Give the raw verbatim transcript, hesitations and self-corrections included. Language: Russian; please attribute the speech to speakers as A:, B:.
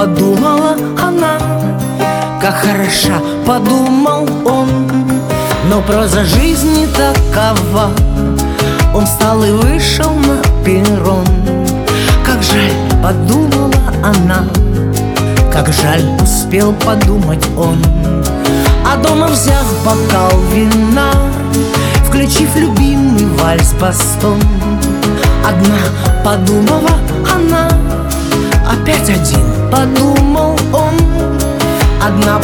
A: подумала она, как хороша, подумал он. Но проза жизни такова. Он встал и вышел на перрон. Как жаль, подумала она, как жаль, успел подумать он. А дома, взяв бокал вина, включив любимый вальс-бастон, одна подумала она, опять один подумал он. Одна